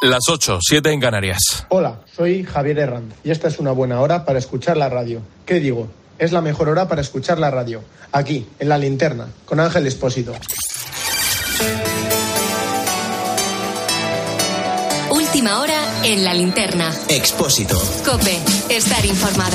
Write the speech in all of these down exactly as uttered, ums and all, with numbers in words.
Las ocho, siete en Canarias. Hola, soy Javier Herrán y esta es una buena hora para escuchar la radio. ¿Qué digo? Es la mejor hora para escuchar la radio. Aquí, en La Linterna, con Ángel Expósito. Última hora en La Linterna. Expósito. COPE. Estar informado.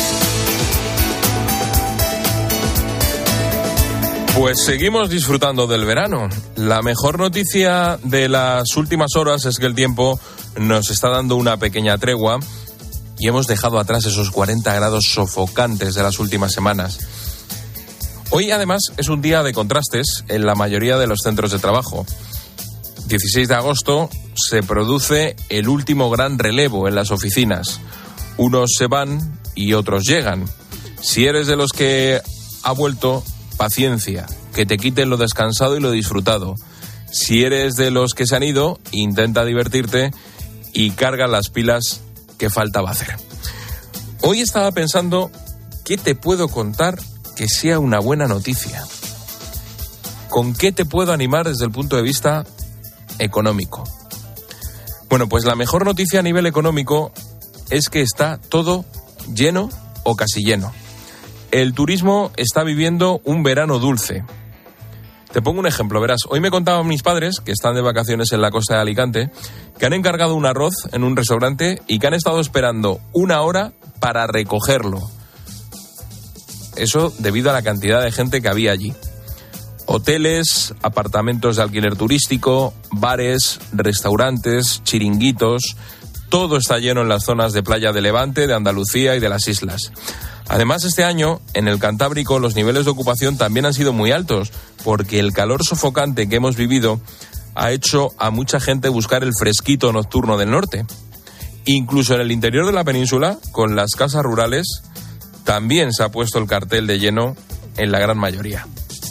Pues seguimos disfrutando del verano. La mejor noticia de las últimas horas es que el tiempo nos está dando una pequeña tregua y hemos dejado atrás esos cuarenta grados sofocantes de las últimas semanas. Hoy, además, es un día de contrastes en la mayoría de los centros de trabajo. dieciséis de agosto se produce el último gran relevo en las oficinas. Unos se van y otros llegan. Si eres de los que ha vuelto, paciencia, que te quiten lo descansado y lo disfrutado. Si eres de los que se han ido, intenta divertirte y carga las pilas que faltaba hacer. Hoy estaba pensando, ¿qué te puedo contar que sea una buena noticia? ¿Con qué te puedo animar desde el punto de vista económico? Bueno, pues la mejor noticia a nivel económico es que está todo lleno o casi lleno. El turismo está viviendo un verano dulce. Te pongo un ejemplo, verás. Hoy me contaban mis padres, que están de vacaciones en la costa de Alicante, que han encargado un arroz en un restaurante y que han estado esperando una hora para recogerlo. Eso debido a la cantidad de gente que había allí. Hoteles, apartamentos de alquiler turístico, bares, restaurantes, chiringuitos, todo está lleno en las zonas de playa de Levante, de Andalucía y de las islas. Además, este año, en el Cantábrico, los niveles de ocupación también han sido muy altos, porque el calor sofocante que hemos vivido ha hecho a mucha gente buscar el fresquito nocturno del norte. Incluso en el interior de la península, con las casas rurales, también se ha puesto el cartel de lleno en la gran mayoría.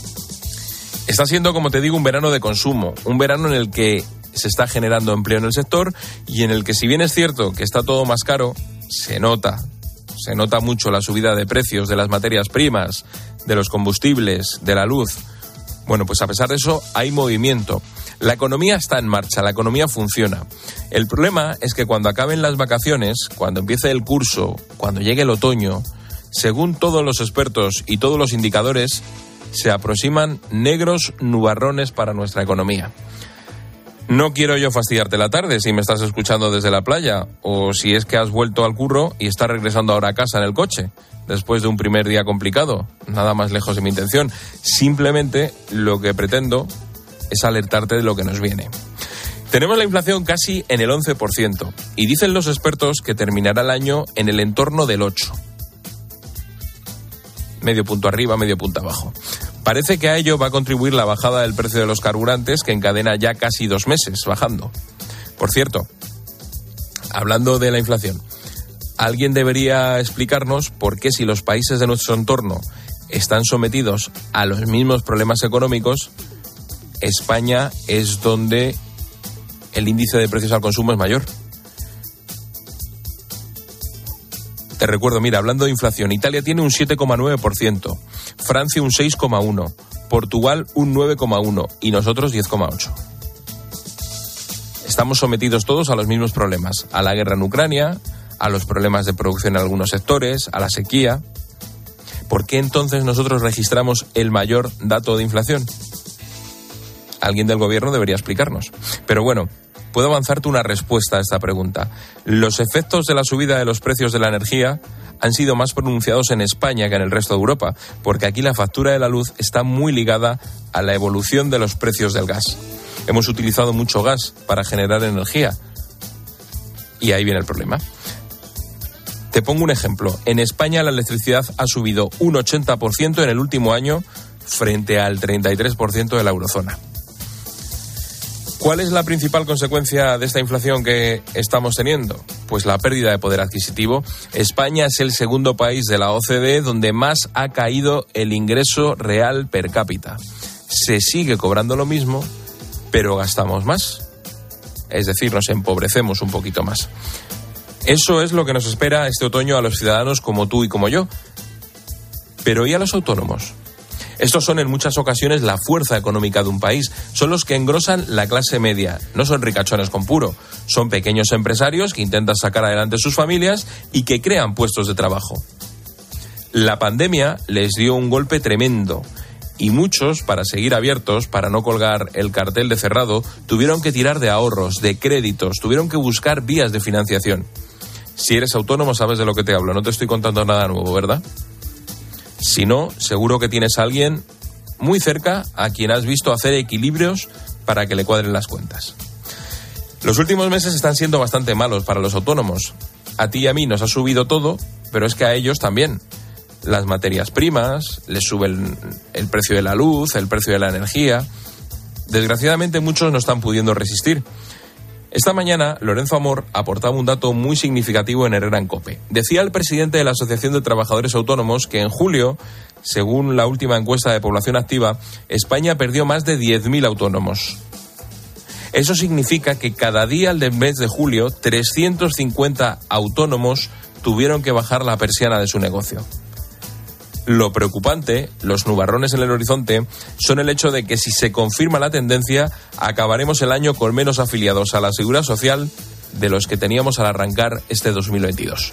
Está siendo, como te digo, un verano de consumo, un verano en el que se está generando empleo en el sector y en el que, si bien es cierto que está todo más caro, se nota, se nota mucho la subida de precios de las materias primas, de los combustibles, de la luz. Bueno, pues a pesar de eso, hay movimiento. La economía está en marcha, la economía funciona. El problema es que cuando acaben las vacaciones, cuando empiece el curso, cuando llegue el otoño, según todos los expertos y todos los indicadores, se aproximan negros nubarrones para nuestra economía. No quiero yo fastidiarte la tarde si me estás escuchando desde la playa o si es que has vuelto al curro y estás regresando ahora a casa en el coche después de un primer día complicado. Nada más lejos de mi intención. Simplemente lo que pretendo es alertarte de lo que nos viene. Tenemos la inflación casi en el once por ciento y dicen los expertos que terminará el año en el entorno del ocho por ciento. Medio punto arriba, medio punto abajo. Parece que a ello va a contribuir la bajada del precio de los carburantes, que encadena ya casi dos meses bajando. Por cierto, hablando de la inflación, alguien debería explicarnos por qué, si los países de nuestro entorno están sometidos a los mismos problemas económicos, España es donde el índice de precios al consumo es mayor. Te recuerdo, mira, hablando de inflación, Italia tiene un siete coma nueve por ciento, Francia un seis coma uno por ciento, Portugal un nueve coma uno por ciento y nosotros diez coma ocho por ciento. Estamos sometidos todos a los mismos problemas, a la guerra en Ucrania, a los problemas de producción en algunos sectores, a la sequía. ¿Por qué entonces nosotros registramos el mayor dato de inflación? Alguien del gobierno debería explicarnos. Pero bueno, puedo avanzarte una respuesta a esta pregunta. Los efectos de la subida de los precios de la energía han sido más pronunciados en España que en el resto de Europa, porque aquí la factura de la luz está muy ligada a la evolución de los precios del gas. Hemos utilizado mucho gas para generar energía y ahí viene el problema. Te pongo un ejemplo. En España la electricidad ha subido un ochenta por ciento en el último año frente al treinta y tres por ciento de la eurozona. ¿Cuál es la principal consecuencia de esta inflación que estamos teniendo? Pues la pérdida de poder adquisitivo. España es el segundo país de la O C D E donde más ha caído el ingreso real per cápita. Se sigue cobrando lo mismo, pero gastamos más. Es decir, nos empobrecemos un poquito más. Eso es lo que nos espera este otoño a los ciudadanos como tú y como yo. Pero ¿y a los autónomos? Estos son en muchas ocasiones la fuerza económica de un país. Son los que engrosan la clase media. No son ricachones con puro. Son pequeños empresarios que intentan sacar adelante sus familias y que crean puestos de trabajo. La pandemia les dio un golpe tremendo. Y muchos, para seguir abiertos, para no colgar el cartel de cerrado, tuvieron que tirar de ahorros, de créditos, tuvieron que buscar vías de financiación. Si eres autónomo sabes de lo que te hablo, no te estoy contando nada nuevo, ¿verdad? Si no, seguro que tienes a alguien muy cerca a quien has visto hacer equilibrios para que le cuadren las cuentas. Los últimos meses están siendo bastante malos para los autónomos. A ti y a mí nos ha subido todo, pero es que a ellos también. Las materias primas, les sube el, el precio de la luz, el precio de la energía. Desgraciadamente muchos no están pudiendo resistir. Esta mañana Lorenzo Amor aportaba un dato muy significativo en Herrera en COPE. Decía el presidente de la Asociación de Trabajadores Autónomos que en julio, según la última encuesta de población activa, España perdió más de diez mil autónomos. Eso significa que cada día del mes de julio, trescientos cincuenta autónomos tuvieron que bajar la persiana de su negocio. Lo preocupante, los nubarrones en el horizonte, son el hecho de que si se confirma la tendencia, acabaremos el año con menos afiliados a la Seguridad Social de los que teníamos al arrancar este dos mil veintidós.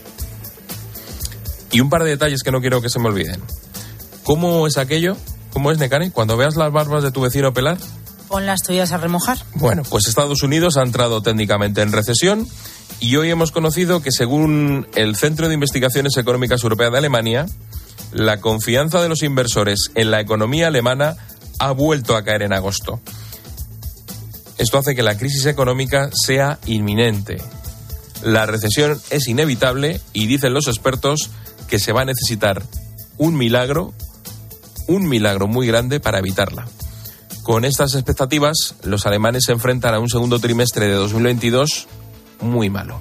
Y un par de detalles que no quiero que se me olviden. ¿Cómo es aquello? ¿Cómo es, Nekane? Cuando veas las barbas de tu vecino pelar, pon las tuyas a remojar. Bueno, pues Estados Unidos ha entrado técnicamente en recesión y hoy hemos conocido que según el Centro de Investigaciones Económicas Europea de Alemania, la confianza de los inversores en la economía alemana ha vuelto a caer en agosto. Esto hace que la crisis económica sea inminente. La recesión es inevitable y dicen los expertos que se va a necesitar un milagro, un milagro muy grande para evitarla. Con estas expectativas, los alemanes se enfrentan a un segundo trimestre de dos mil veintidós muy malo.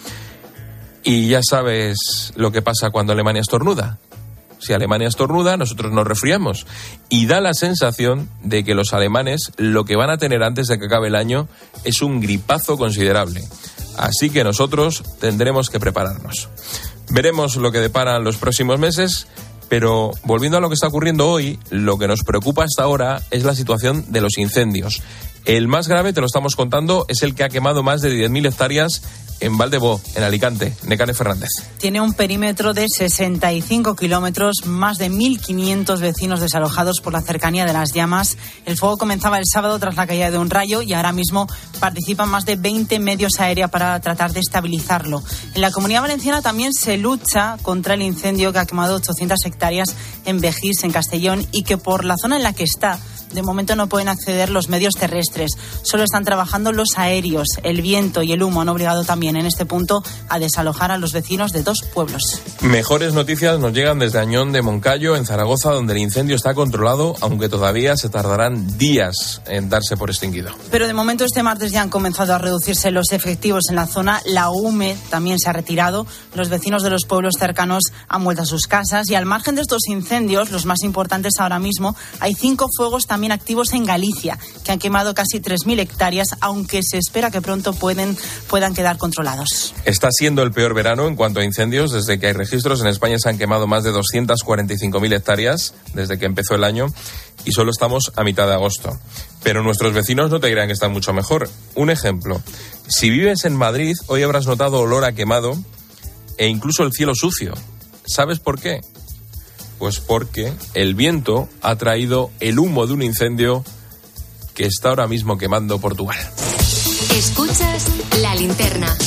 Y ya sabes lo que pasa cuando Alemania estornuda. Si Alemania estornuda, nosotros nos resfriamos. Y da la sensación de que los alemanes lo que van a tener antes de que acabe el año es un gripazo considerable. Así que nosotros tendremos que prepararnos. Veremos lo que deparan los próximos meses, pero volviendo a lo que está ocurriendo hoy, lo que nos preocupa hasta ahora es la situación de los incendios. El más grave, te lo estamos contando, es el que ha quemado más de diez mil hectáreas en Valdebó, en Alicante. Nekane Fernández. Tiene un perímetro de sesenta y cinco kilómetros, más de mil quinientos vecinos desalojados por la cercanía de las llamas. El fuego comenzaba el sábado tras la caída de un rayo y ahora mismo participan más de veinte medios aéreos para tratar de estabilizarlo. En la Comunidad Valenciana también se lucha contra el incendio que ha quemado ochocientas hectáreas en Vejís, en Castellón, y que por la zona en la que está, de momento no pueden acceder los medios terrestres. Solo están trabajando los aéreos. El viento y el humo han obligado también en este punto a desalojar a los vecinos de dos pueblos. Mejores noticias nos llegan desde Añón de Moncayo, en Zaragoza, donde el incendio está controlado, aunque todavía se tardarán días en darse por extinguido. Pero de momento este martes ya han comenzado a reducirse los efectivos en la zona. La U M E también se ha retirado. Los vecinos de los pueblos cercanos han vuelto a sus casas. Y al margen de estos incendios, los más importantes ahora mismo, hay cinco fuegos también activos en Galicia, que han quemado casi tres mil hectáreas, aunque se espera que pronto pueden, puedan quedar controlados. Está siendo el peor verano en cuanto a incendios. Desde que hay registros, en España se han quemado más de doscientas cuarenta y cinco mil hectáreas desde que empezó el año y solo estamos a mitad de agosto. Pero nuestros vecinos no te dirán que están mucho mejor. Un ejemplo, si vives en Madrid, hoy habrás notado olor a quemado e incluso el cielo sucio. ¿Sabes por qué? Pues porque el viento ha traído el humo de un incendio que está ahora mismo quemando Portugal. Escuchas La Linterna.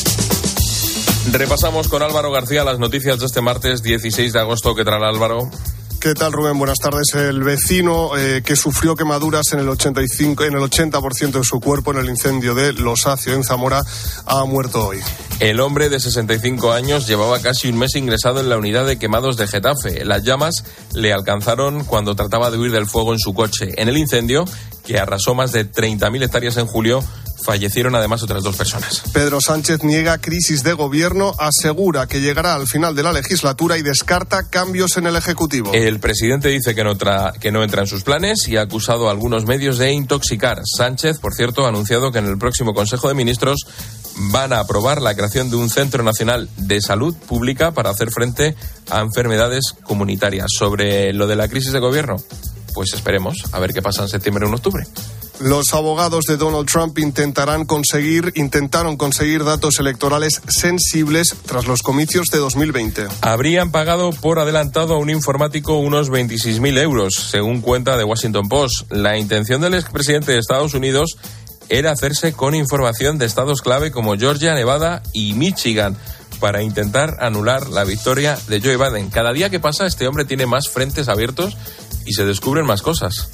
Repasamos con Álvaro García las noticias de este martes dieciséis de agosto. ¿Qué tal, Álvaro? ¿Qué tal, Rubén? Buenas tardes. El vecino eh, que sufrió quemaduras en el ochenta y cinco, en el ochenta por ciento de su cuerpo en el incendio de Los Acio, en Zamora, ha muerto hoy. El hombre de sesenta y cinco años llevaba casi un mes ingresado en la unidad de quemados de Getafe. Las llamas le alcanzaron cuando trataba de huir del fuego en su coche. En el incendio, que arrasó más de treinta mil hectáreas en julio, fallecieron además otras dos personas. Pedro Sánchez niega crisis de gobierno, asegura que llegará al final de la legislatura y descarta cambios en el Ejecutivo. El presidente dice que no, tra- que no entra en sus planes y ha acusado a algunos medios de intoxicar. Sánchez, por cierto, ha anunciado que en el próximo Consejo de Ministros van a aprobar la creación de un Centro Nacional de Salud Pública para hacer frente a enfermedades comunitarias. Sobre lo de la crisis de gobierno, pues esperemos a ver qué pasa en septiembre o en octubre. Los abogados de Donald Trump intentarán conseguir, intentaron conseguir datos electorales sensibles tras los comicios de dos mil veinte. Habrían pagado por adelantado a un informático unos veintiséis mil euros, según cuenta The Washington Post. La intención del expresidente de Estados Unidos era hacerse con información de estados clave como Georgia, Nevada y Michigan para intentar anular la victoria de Joe Biden. Cada día que pasa, este hombre tiene más frentes abiertos y se descubren más cosas.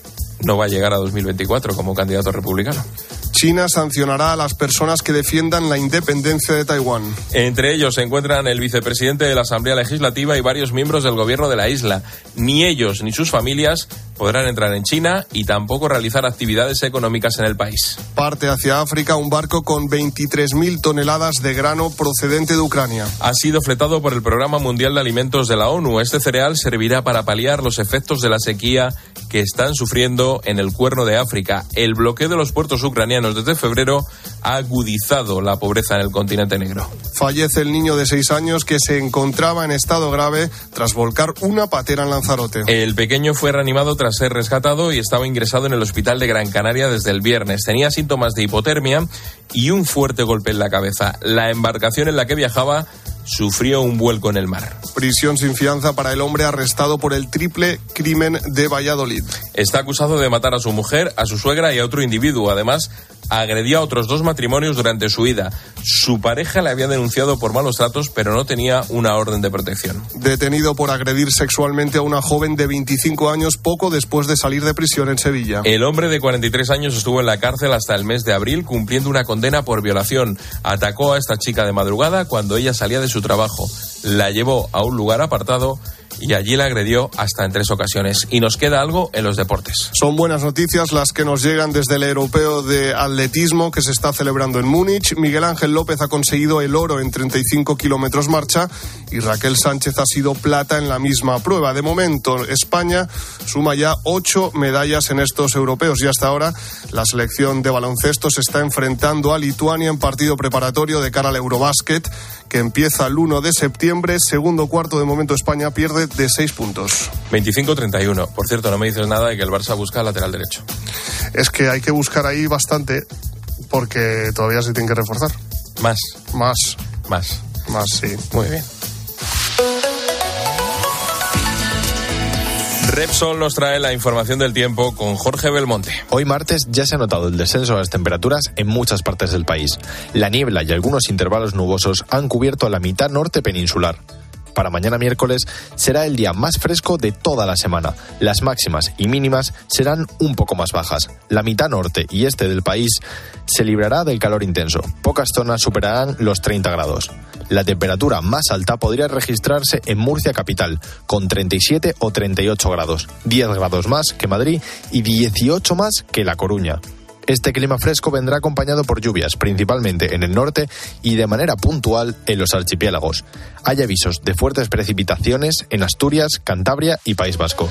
No va a llegar a dos mil veinticuatro como candidato republicano. China sancionará a las personas que defiendan la independencia de Taiwán. Entre ellos se encuentran el vicepresidente de la Asamblea Legislativa y varios miembros del gobierno de la isla. Ni ellos ni sus familias podrán entrar en China y tampoco realizar actividades económicas en el país. Parte hacia África un barco con veintitrés mil toneladas de grano procedente de Ucrania. Ha sido fletado por el Programa Mundial de Alimentos de la ONU. Este cereal servirá para paliar los efectos de la sequía que están sufriendo en el Cuerno de África. El bloqueo de los puertos ucranianos desde febrero ha agudizado la pobreza en el continente negro. Fallece el niño de seis años que se encontraba en estado grave tras volcar una patera en Lanzarote. El pequeño fue reanimado tras ser rescatado y estaba ingresado en el hospital de Gran Canaria desde el viernes. Tenía síntomas de hipotermia y un fuerte golpe en la cabeza. La embarcación en la que viajaba sufrió un vuelco en el mar. Prisión sin fianza para el hombre arrestado por el triple crimen de Valladolid. Está acusado de matar a su mujer, a su suegra y a otro individuo. Además, agredió a otros dos matrimonios durante su huida. Su pareja le había denunciado por malos tratos, pero no tenía una orden de protección. Detenido por agredir sexualmente a una joven de veinticinco años poco después de salir de prisión en Sevilla. El hombre de cuarenta y tres años estuvo en la cárcel hasta el mes de abril cumpliendo una condena por violación. Atacó a esta chica de madrugada cuando ella salía de su trabajo. La llevó a un lugar apartado y allí la agredió hasta en tres ocasiones. Y nos queda algo en los deportes. Son buenas noticias las que nos llegan desde el Europeo de Atletismo que se está celebrando en Múnich. Miguel Ángel López ha conseguido el oro en treinta y cinco kilómetros marcha y Raquel Sánchez ha sido plata en la misma prueba. De momento, España suma ya ocho medallas en estos europeos y hasta ahora la selección de baloncesto se está enfrentando a Lituania en partido preparatorio de cara al Eurobásquet que empieza el uno de septiembre. Segundo cuarto, de momento España pierde de seis puntos. veinticinco treinta y uno. Por cierto, no me dices nada de que el Barça busca lateral derecho. Es que hay que buscar ahí bastante porque todavía se tiene que reforzar. Más. Más. Más. Más, sí. Muy bien. Repsol nos trae la información del tiempo con Jorge Belmonte. Hoy martes ya se ha notado el descenso de las temperaturas en muchas partes del país. La niebla y algunos intervalos nubosos han cubierto la mitad norte peninsular. Para mañana miércoles será el día más fresco de toda la semana. Las máximas y mínimas serán un poco más bajas. La mitad norte y este del país se librará del calor intenso. Pocas zonas superarán los treinta grados. La temperatura más alta podría registrarse en Murcia capital, con treinta y siete o treinta y ocho grados. diez grados más que Madrid y dieciocho más que La Coruña. Este clima fresco vendrá acompañado por lluvias, principalmente en el norte y de manera puntual en los archipiélagos. Hay avisos de fuertes precipitaciones en Asturias, Cantabria y País Vasco.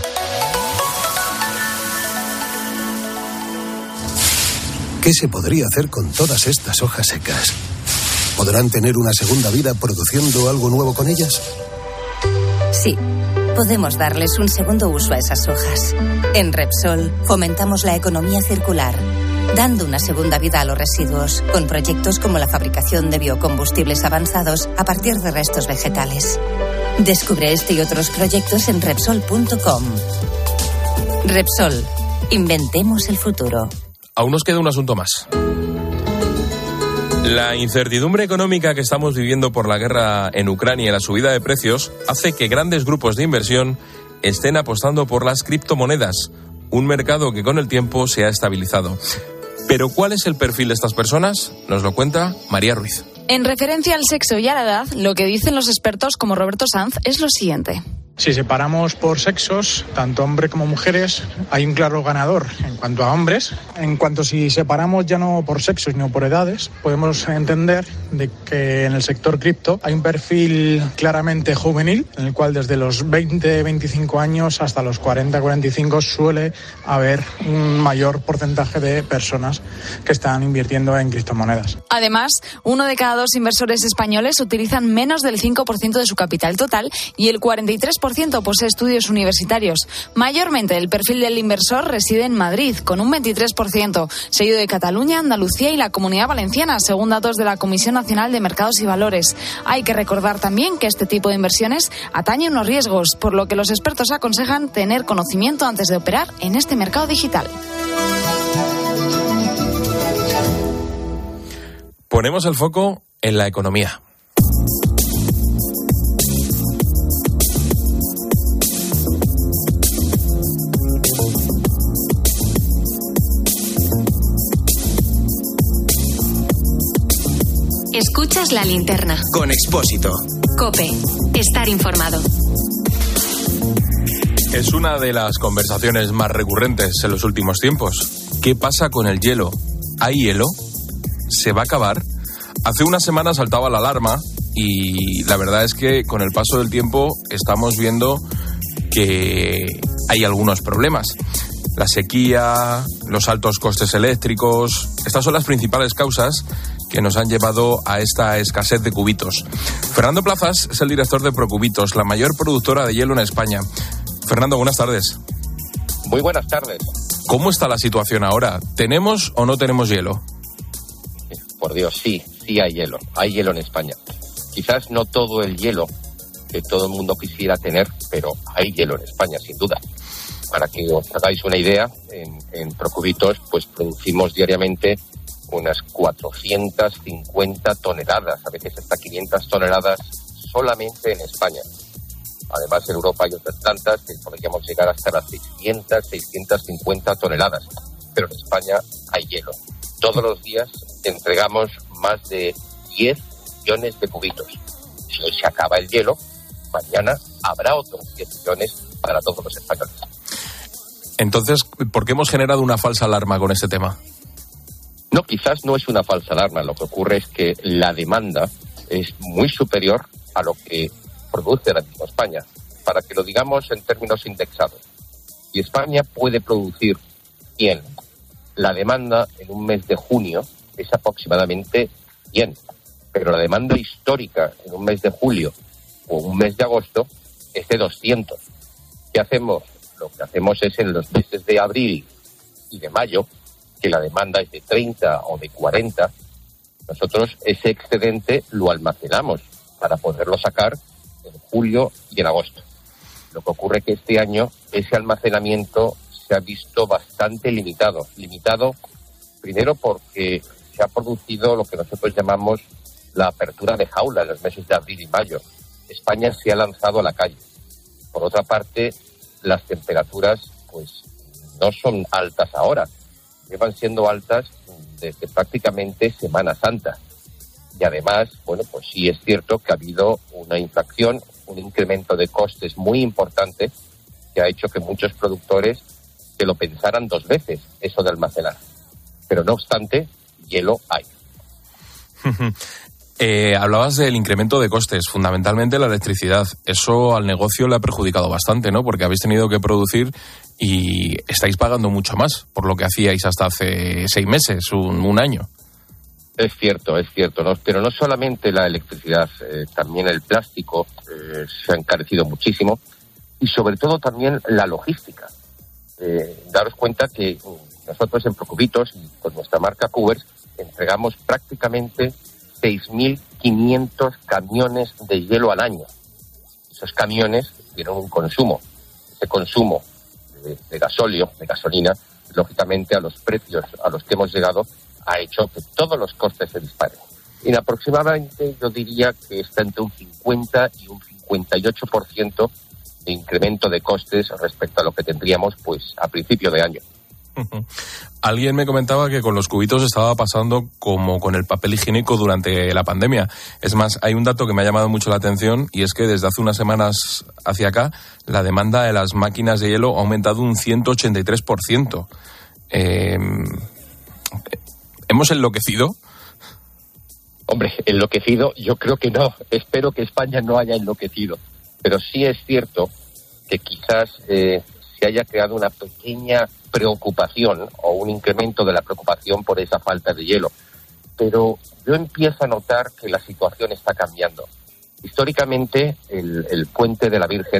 ¿Qué se podría hacer con todas estas hojas secas? ¿Podrán tener una segunda vida produciendo algo nuevo con ellas? Sí, podemos darles un segundo uso a esas hojas. En Repsol fomentamos la economía circular, dando una segunda vida a los residuos, con proyectos como la fabricación de biocombustibles avanzados a partir de restos vegetales. Descubre este y otros proyectos en Repsol punto com. Repsol, inventemos el futuro. Aún nos queda un asunto más. La incertidumbre económica que estamos viviendo por la guerra en Ucrania y la subida de precios hace que grandes grupos de inversión estén apostando por las criptomonedas, un mercado que con el tiempo se ha estabilizado. Pero ¿cuál es el perfil de estas personas? Nos lo cuenta María Ruiz. En referencia al sexo y a la edad, lo que dicen los expertos como Roberto Sanz es lo siguiente. Si separamos por sexos, tanto hombres como mujeres, hay un claro ganador en cuanto a hombres. En cuanto si separamos ya no por sexos, sino por edades, podemos entender de que en el sector cripto hay un perfil claramente juvenil, en el cual desde los veinte, veinticinco años hasta los cuarenta, cuarenta y cinco suele haber un mayor porcentaje de personas que están invirtiendo en criptomonedas. Además, uno de cada dos inversores españoles utilizan menos del cinco por ciento de su capital total y el cuarenta y tres por por ciento posee estudios universitarios. Mayormente el perfil del inversor reside en Madrid, con un veintitrés por ciento, seguido de Cataluña, Andalucía y la Comunidad Valenciana, según datos de la Comisión Nacional de Mercados y Valores. Hay que recordar también que este tipo de inversiones atañe unos riesgos, por lo que los expertos aconsejan tener conocimiento antes de operar en este mercado digital. Ponemos el foco en la economía. Escuchas La Linterna. Con Expósito. COPE. Estar informado. Es una de las conversaciones más recurrentes en los últimos tiempos. ¿Qué pasa con el hielo? ¿Hay hielo? ¿Se va a acabar? Hace una semana saltaba la alarma y la verdad es que con el paso del tiempo estamos viendo que hay algunos problemas. La sequía, los altos costes eléctricos, estas son las principales causas que nos han llevado a esta escasez de cubitos. Fernando Plazas es el director de Procubitos, la mayor productora de hielo en España. Fernando, buenas tardes. Muy buenas tardes. ¿Cómo está la situación ahora? ¿Tenemos o no tenemos hielo? Por Dios, sí, sí hay hielo. Hay hielo en España. Quizás no todo el hielo que todo el mundo quisiera tener, pero hay hielo en España, sin duda. Para que os hagáis una idea, en, en Procubitos pues producimos diariamente unas cuatrocientas cincuenta toneladas, a veces hasta quinientas toneladas solamente en España. Además, en Europa hay otras tantas que podríamos llegar hasta las seiscientas, seiscientas cincuenta toneladas. Pero en España hay hielo. Todos los días entregamos más de diez millones de cubitos. Si hoy se acaba el hielo, mañana habrá otros diez millones para todos los españoles. Entonces, ¿por qué hemos generado una falsa alarma con este tema? No, quizás no es una falsa alarma. Lo que ocurre es que la demanda es muy superior a lo que produce ahora mismo España. Para que lo digamos en términos indexados. Si España puede producir cien, la demanda en un mes de junio es aproximadamente cien. Pero la demanda histórica en un mes de julio o un mes de agosto es de doscientos. ¿Qué hacemos? Lo que hacemos es en los meses de abril y de mayo, que la demanda es de treinta o de cuarenta, nosotros ese excedente lo almacenamos para poderlo sacar en julio y en agosto. Lo que ocurre es que este año ese almacenamiento se ha visto bastante limitado. Limitado primero porque se ha producido lo que nosotros llamamos la apertura de jaula en los meses de abril y mayo. España se ha lanzado a la calle. Por otra parte, las temperaturas pues no son altas ahora. Llevan siendo altas desde prácticamente Semana Santa. Y además, bueno, pues sí es cierto que ha habido una inflación, un incremento de costes muy importante que ha hecho que muchos productores que lo pensaran dos veces, eso de almacenar. Pero no obstante, hielo hay. eh, hablabas del incremento de costes, fundamentalmente la electricidad. Eso al negocio le ha perjudicado bastante, ¿no? Porque habéis tenido que producir y estáis pagando mucho más por lo que hacíais hasta hace seis meses, un, un año. Es cierto, es cierto, ¿no? Pero no solamente la electricidad, eh, también el plástico eh, se ha encarecido muchísimo y sobre todo también la logística. Eh, daros cuenta que nosotros en Procubitos y con nuestra marca Cubers entregamos prácticamente seis mil quinientos camiones de hielo al año. Esos camiones tienen un consumo. Ese consumo de, de gasóleo, de gasolina, lógicamente a los precios a los que hemos llegado ha hecho que todos los costes se disparen. Y aproximadamente yo diría que está entre un cincuenta y un cincuenta y ocho por ciento de incremento de costes respecto a lo que tendríamos pues a principio de año. Uh-huh. Alguien me comentaba que con los cubitos estaba pasando como con el papel higiénico durante la pandemia. Es más, hay un dato que me ha llamado mucho la atención y es que desde hace unas semanas hacia acá la demanda de las máquinas de hielo ha aumentado un ciento ochenta y tres por ciento. Eh, ¿Hemos enloquecido? Hombre, enloquecido yo creo que no. Espero que España no haya enloquecido. Pero sí es cierto que quizás eh, se haya creado una pequeña preocupación o un incremento de la preocupación por esa falta de hielo. Pero yo empiezo a notar que la situación está cambiando. Históricamente, el, el puente de la Virgen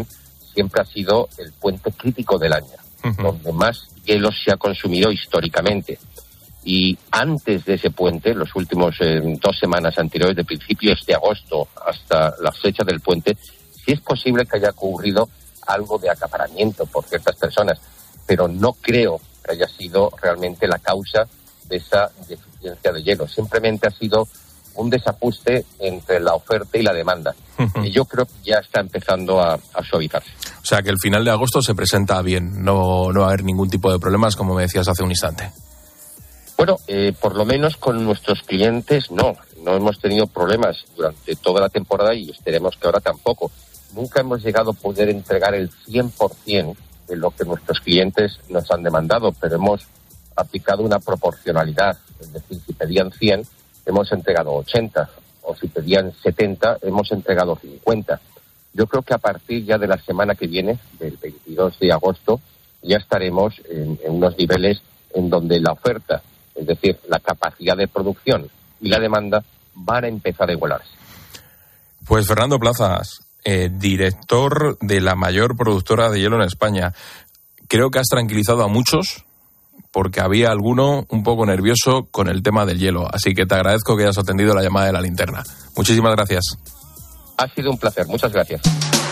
siempre ha sido el puente crítico del año, uh-huh. donde más hielo se ha consumido históricamente. Y antes de ese puente, los últimos eh, dos semanas anteriores, de principios de agosto hasta la fecha del puente, sí es posible que haya ocurrido algo de acaparamiento por ciertas personas, pero no creo que haya sido realmente la causa de esa deficiencia de hielo. Simplemente ha sido un desajuste entre la oferta y la demanda. Uh-huh. Y yo creo que ya está empezando a, a suavizarse. O sea, que el final de agosto se presenta bien, no, no va a haber ningún tipo de problemas, como me decías hace un instante. Bueno, eh, por lo menos con nuestros clientes no, no hemos tenido problemas durante toda la temporada y esperemos que ahora tampoco. Nunca hemos llegado a poder entregar el cien por ciento de lo que nuestros clientes nos han demandado, pero hemos aplicado una proporcionalidad, es decir, si pedían cien, hemos entregado ochenta, o si pedían setenta, hemos entregado cincuenta. Yo creo que a partir ya de la semana que viene, del veintidós de agosto, ya estaremos en, en unos niveles en donde la oferta, es decir, la capacidad de producción y la demanda van a empezar a igualarse. Pues Fernando Plazas, eh, director de la mayor productora de hielo en España, creo que has tranquilizado a muchos porque había alguno un poco nervioso con el tema del hielo. Así que te agradezco que hayas atendido la llamada de La Linterna. Muchísimas gracias. Ha sido un placer. Muchas gracias.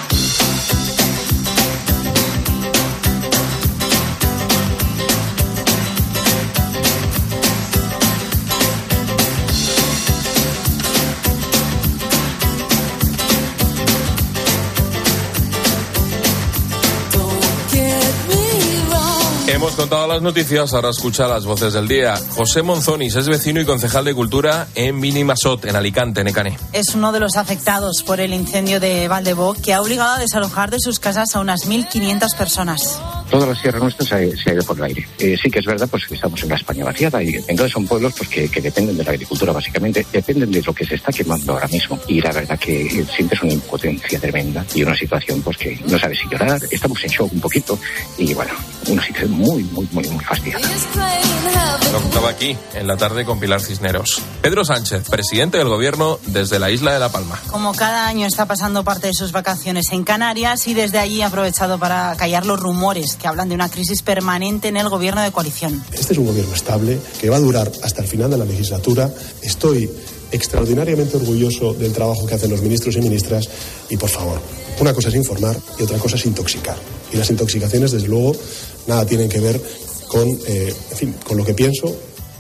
Hemos contado las noticias, ahora escucha las voces del día. José Monzonis es vecino y concejal de Cultura en Benimassot, en Alicante, Necane. Es uno de los afectados por el incendio de Valdebó, que ha obligado a desalojar de sus casas a unas mil quinientas personas. Toda la sierra nuestra se ha, se ha ido por el aire. Eh, sí que es verdad pues que estamos en la España vaciada y entonces son pueblos pues que, que dependen de la agricultura básicamente, dependen de lo que se está quemando ahora mismo y la verdad que eh, sientes una impotencia tremenda y una situación pues que no sabes si llorar, estamos en shock un poquito y bueno, una situación muy, muy, muy, muy fastidiosa. Lo contaba aquí, en la tarde con Pilar Cisneros. Pedro Sánchez, presidente del gobierno desde la isla de La Palma. Como cada año está pasando parte de sus vacaciones en Canarias y desde allí ha aprovechado para callar los rumores que hablan de una crisis permanente en el gobierno de coalición. Este es un gobierno estable que va a durar hasta el final de la legislatura. Estoy extraordinariamente orgulloso del trabajo que hacen los ministros y ministras y, por favor, una cosa es informar y otra cosa es intoxicar. Y las intoxicaciones, desde luego, nada tienen que ver con, eh, en fin, con lo que pienso.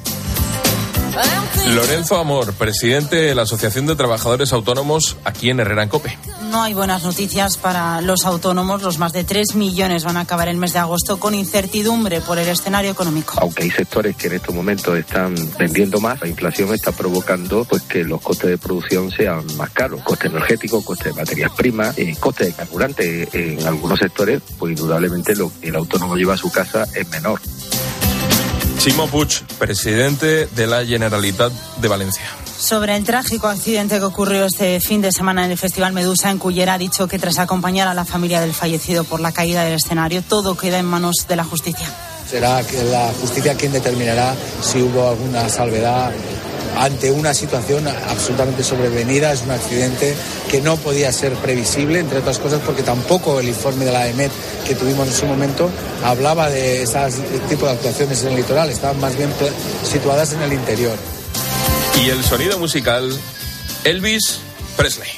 Lorenzo Amor, presidente de la Asociación de Trabajadores Autónomos aquí en Herrera en Cope. No hay buenas noticias para los autónomos. Los más de tres millones van a acabar el mes de agosto con incertidumbre por el escenario económico. Aunque hay sectores que en estos momentos están vendiendo más, la inflación está provocando pues que los costes de producción sean más caros. Coste energético, coste de materias primas, eh, coste de carburante. En algunos sectores, pues indudablemente lo que el autónomo lleva a su casa es menor. Chimo Puig, presidente de la Generalitat de Valencia. Sobre el trágico accidente que ocurrió este fin de semana en el Festival Medusa en Cullera, ha dicho que tras acompañar a la familia del fallecido por la caída del escenario, todo queda en manos de la justicia. Será la justicia quien determinará si hubo alguna salvedad ante una situación absolutamente sobrevenida. Es un accidente que no podía ser previsible, entre otras cosas porque tampoco el informe de la E M E T que tuvimos en su momento hablaba de ese tipo de actuaciones en el litoral, estaban más bien situadas en el interior. Y el sonido musical, Elvis Presley.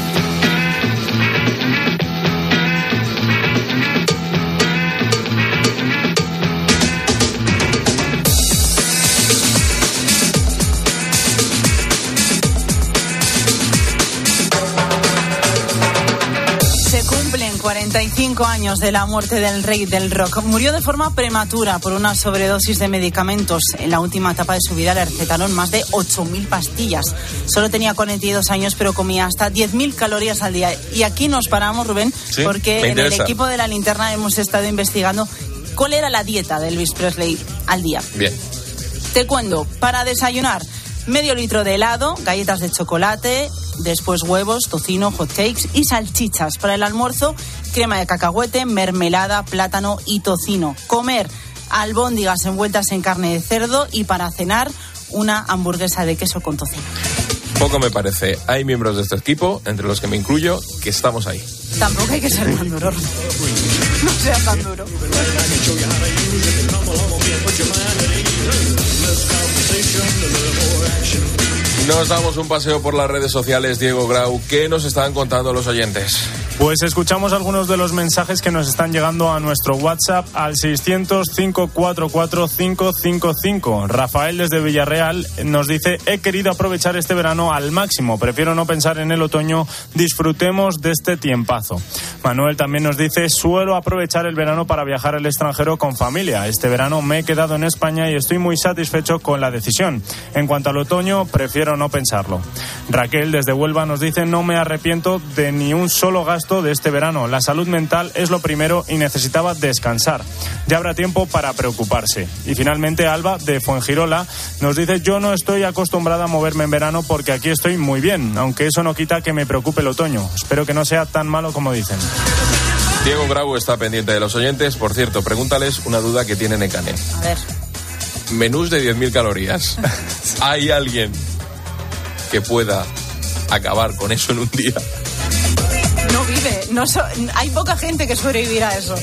cuarenta y cinco años de la muerte del rey del rock. Murió de forma prematura por una sobredosis de medicamentos. En la última etapa de su vida le recetaron más de ocho mil pastillas. Solo tenía cuarenta y dos años, pero comía hasta diez mil calorías al día. Y aquí nos paramos, Rubén, sí, porque en el equipo de La Linterna hemos estado investigando cuál era la dieta de Elvis Presley al día. Bien. Te cuento, para desayunar, medio litro de helado, galletas de chocolate, después huevos, tocino, hot cakes y salchichas. Para el almuerzo, crema de cacahuete, mermelada, plátano y tocino. Comer albóndigas envueltas en carne de cerdo y para cenar, una hamburguesa de queso con tocino. Poco me parece. Hay miembros de este equipo, entre los que me incluyo, que estamos ahí. Tampoco hay que ser tan duro. No seas tan duro. Nos damos un paseo por las redes sociales, Diego Grau. ¿Qué nos están contando los oyentes? Pues escuchamos algunos de los mensajes que nos están llegando a nuestro WhatsApp al seiscientos, cinco cuatro cuatro, cinco cinco cinco. Rafael desde Villarreal nos dice: he querido aprovechar este verano al máximo, prefiero no pensar en el otoño, disfrutemos de este tiempazo. Manuel también nos dice: suelo aprovechar el verano para viajar al extranjero con familia. Este verano me he quedado en España y estoy muy satisfecho con la decisión. En cuanto al otoño, prefiero no pensarlo. Raquel desde Huelva nos dice: no me arrepiento de ni un solo gasto de este verano. La salud mental es lo primero y necesitaba descansar. Ya habrá tiempo para preocuparse. Y finalmente Alba de Fuengirola nos dice: yo no estoy acostumbrada a moverme en verano porque aquí estoy muy bien, aunque eso no quita que me preocupe el otoño. Espero que no sea tan malo como dicen. Diego Grau está pendiente de los oyentes. Por cierto, pregúntales una duda que tienen en Cane. A ver. Menús de diez mil calorías. ¿Hay alguien que pueda acabar con eso en un día? No vive, no so, hay poca gente que sobrevivirá a eso.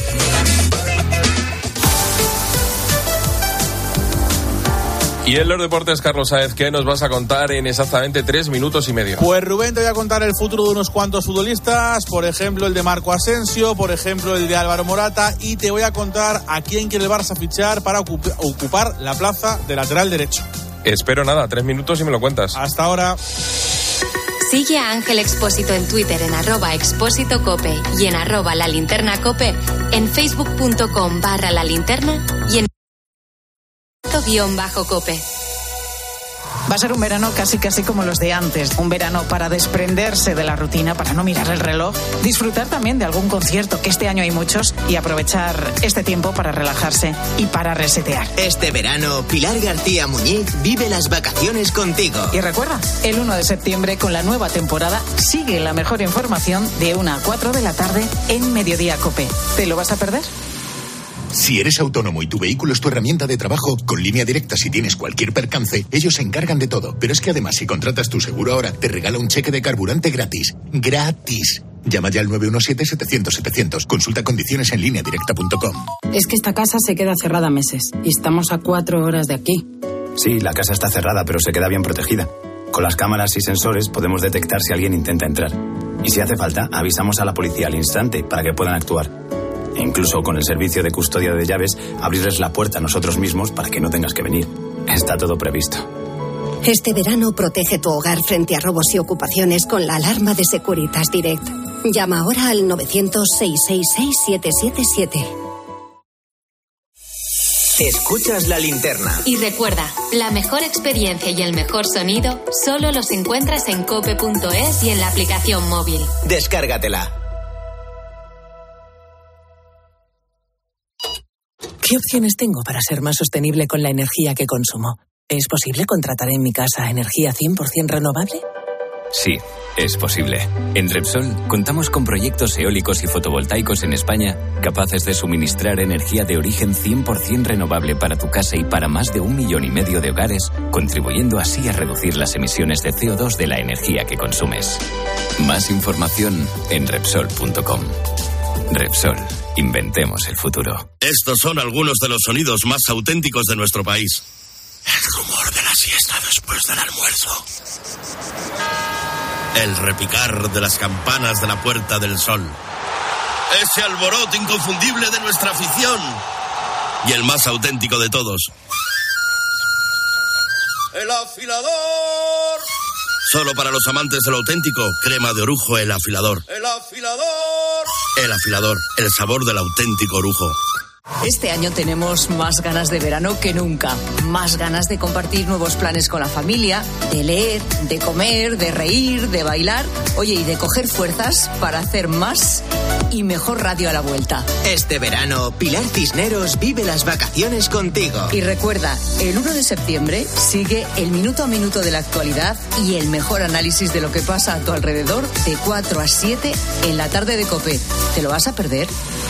Y en los deportes, Carlos Sáez, ¿qué nos vas a contar en exactamente tres minutos y medio? Pues Rubén, te voy a contar el futuro de unos cuantos futbolistas, por ejemplo el de Marco Asensio, por ejemplo el de Álvaro Morata, y te voy a contar a quién quiere el Barça fichar para ocup- ocupar la plaza de lateral derecho. Espero nada, tres minutos y me lo cuentas. Hasta ahora. Sigue a Ángel Expósito en Twitter en arroba Expósito Cope y en arroba La Linterna Cope, en facebook.com barra La Linterna y en guión bajo Cope. Va a ser un verano casi casi como los de antes, un verano para desprenderse de la rutina, para no mirar el reloj, disfrutar también de algún concierto, que este año hay muchos, y aprovechar este tiempo para relajarse y para resetear. Este verano, Pilar García Muñiz vive las vacaciones contigo. Y recuerda, el uno de septiembre con la nueva temporada sigue la mejor información de una a cuatro de la tarde en Mediodía Cope. ¿Te lo vas a perder? Si eres autónomo y tu vehículo es tu herramienta de trabajo, con Línea Directa si tienes cualquier percance, ellos se encargan de todo. Pero es que además, si contratas tu seguro ahora, te regala un cheque de carburante gratis. ¡Gratis! Llama ya al nueve uno siete, setecientos, setecientos. Consulta condiciones en línea directa punto com. Es que esta casa se queda cerrada meses y estamos a cuatro horas de aquí. Sí, la casa está cerrada, pero se queda bien protegida. Con las cámaras y sensores podemos detectar si alguien intenta entrar. Y si hace falta, avisamos a la policía al instante para que puedan actuar. E incluso con el servicio de custodia de llaves, abrirles la puerta a nosotros mismos para que no tengas que venir. Está todo previsto. Este verano protege tu hogar frente a robos y ocupaciones con la alarma de Securitas Direct. Llama ahora al novecientos, seiscientos sesenta y seis, siete siete siete. Escuchas La Linterna. Y recuerda, la mejor experiencia y el mejor sonido solo los encuentras en cope punto es y en la aplicación móvil. Descárgatela. ¿Qué opciones tengo para ser más sostenible con la energía que consumo? ¿Es posible contratar en mi casa energía cien por ciento renovable? Sí, es posible. En Repsol contamos con proyectos eólicos y fotovoltaicos en España capaces de suministrar energía de origen cien por ciento renovable para tu casa y para más de un millón y medio de hogares, contribuyendo así a reducir las emisiones de C O dos de la energía que consumes. Más información en Repsol punto com. Repsol, inventemos el futuro. Estos son algunos de los sonidos más auténticos de nuestro país. El rumor de la siesta después del almuerzo. El repicar de las campanas de la Puerta del Sol. Ese alboroto inconfundible de nuestra afición. Y el más auténtico de todos. ¡El afilador! Solo para los amantes del auténtico, crema de orujo El Afilador. ¡El afilador! El Afilador, el sabor del auténtico orujo. Este año tenemos más ganas de verano que nunca. Más ganas de compartir nuevos planes con la familia, de leer, de comer, de reír, de bailar. Oye, y de coger fuerzas para hacer más y mejor radio a la vuelta. Este verano, Pilar Cisneros vive las vacaciones contigo. Y recuerda, el uno de septiembre sigue el minuto a minuto de la actualidad y el mejor análisis de lo que pasa a tu alrededor de cuatro a siete en la tarde de COPE. ¿Te lo vas a perder?